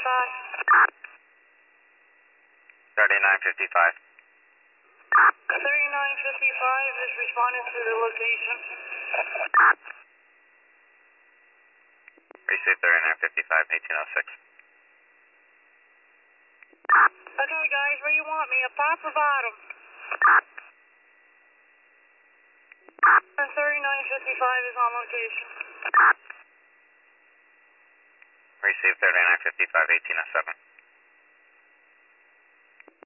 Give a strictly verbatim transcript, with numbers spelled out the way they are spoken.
fifty-five. thirty-nine fifty-five. thirty-nine fifty-five is responding to the location. Receive thirty-nine fifty-five, eighteen oh six. Okay, guys, where you want me? Up top or bottom? thirty-nine fifty-five is on location. Receive thirty-nine fifty-five, eighteen oh seven.